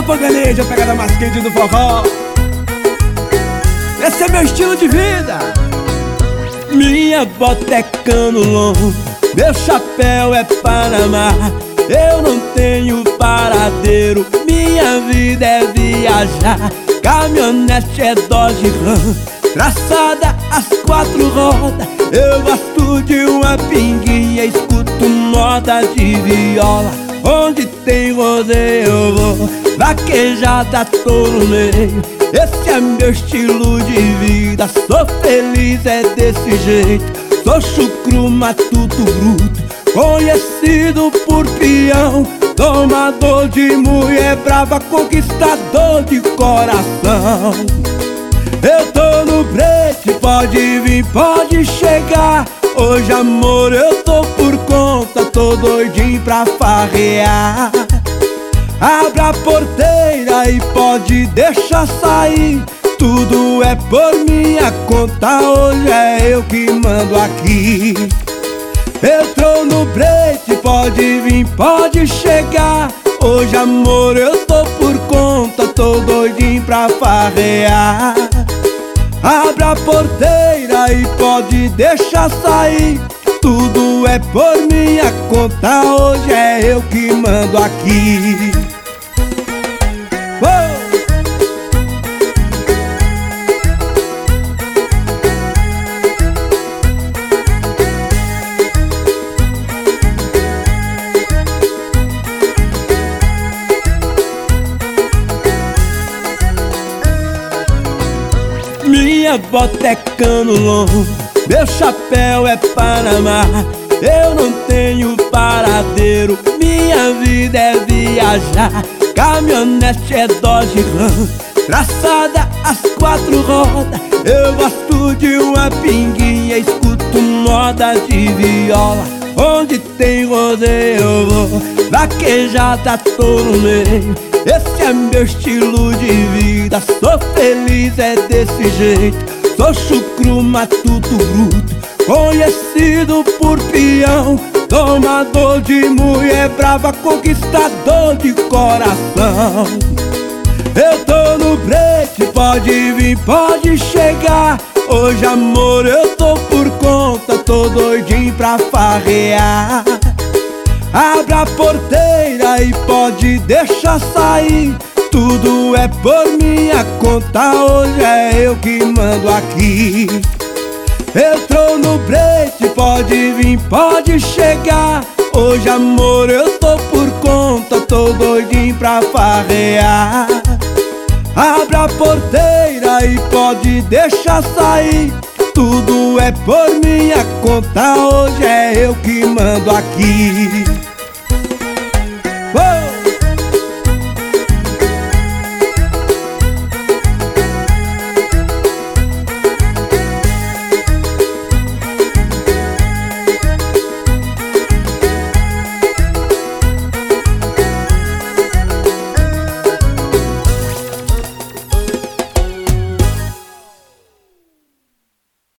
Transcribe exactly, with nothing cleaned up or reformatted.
Panganeja, pegada mais quente do forró. Esse é meu estilo de vida. Minha bota é cano longo, meu chapéu é Panamá. Eu não tenho paradeiro, minha vida é viajar. Caminhonete é Dodge Ram, traçada às quatro rodas. Eu gosto de uma pinguinha, escuto moda de viola. Onde tem rodeio eu vou, vaquejada tô no meio. Esse é meu estilo de vida, sou feliz, é desse jeito. Sou chucro, matuto bruto, conhecido por peão. Tomador de mulher brava, conquistador de coração. Eu tô no break, pode vir, pode chegar. Hoje amor eu tô por conta, tô doidinho pra farrear. Abra a porteira e pode deixar sair. Tudo é por minha conta, hoje é eu que mando aqui. Entrou no break, pode vir, pode chegar. Hoje amor eu tô por conta, tô doidinho pra farrear. Abra a porteira e pode deixar sair. Tudo é por minha conta, hoje é eu que mando aqui. Oh! Minha bota é cano longo, meu chapéu é Panamá. Eu não tenho paradeiro, minha vida é viajar. Caminhonete é Dodge Ram, traçada às quatro rodas. Eu gosto de uma pinguinha, escuto moda de viola. Onde tem rodeio eu vou, vaquejada tô no meio. Esse é meu estilo de vida, sou feliz, é desse jeito. Sou chucro, matuto bruto, conhecido por peão. Tomador de mulher brava, conquistador de coração. Eu tô no break, pode vir, pode chegar. Hoje amor eu tô por conta, tô doidinho pra farrear. Abra a porteira e pode deixar sair. Tudo é por minha conta, hoje é eu que mando aqui. Entrou no break, pode vir, pode chegar. Hoje amor eu tô por conta, tô doidinho pra farrear. Abra a porteira e pode deixar sair. Tudo é por minha conta, hoje é eu que mando aqui.